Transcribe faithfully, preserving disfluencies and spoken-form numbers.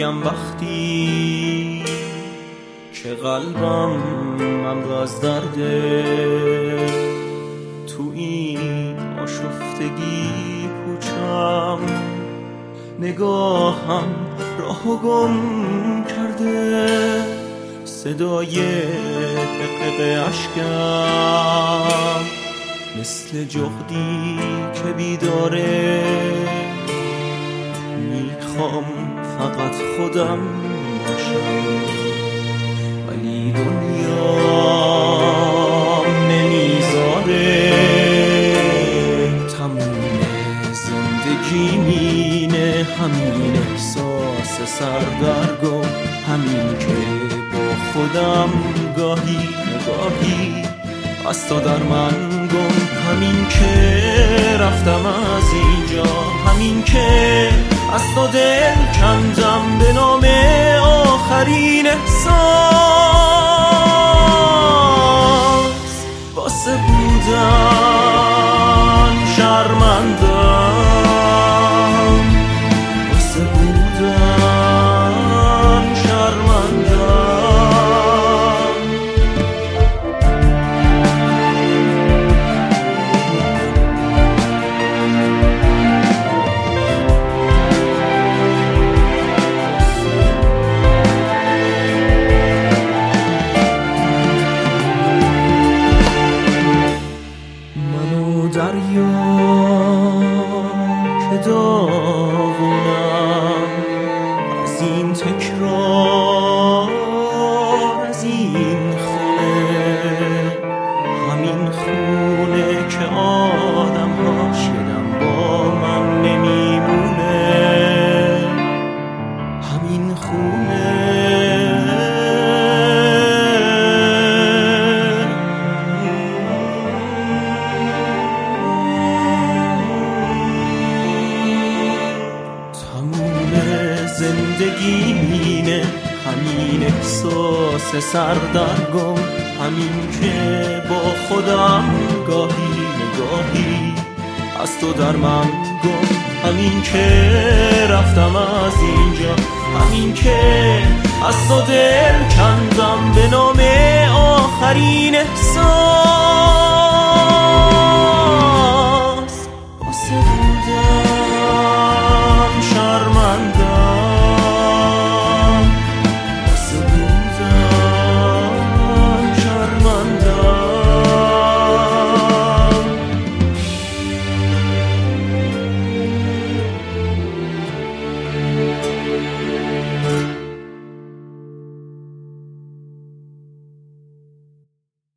بگم وقتی که قلبم مملو از درده، تو این آشفتگی پوچم نگاهم راهو گم کرده، صدای ققق اشکم مثل جغدی که بیداره، میخوام فقط خودم باشم ولی دنیا نمیذاره. تموم زندگی مینه همین احساس سردرگم، همین که با خودم گاهی نگاهی از تو در من گم، همین که رفتم از اینجا، همین که از تو دل کندم به نام آخرین احساس. واسه بودن شرمندم، واسه بودن شرمندم. دریا که داغونم از این تکرار، از این خونه، همین خونه که آدم ها شدم با من نمیمونه، همین خونه. زندگی مینه همین احساس سردرگم، همین که با خودم گاهی نگاهی از تو در من گم، همین که رفتم از اینجا، همین که از تو دل کندم به نام آخرین احساس.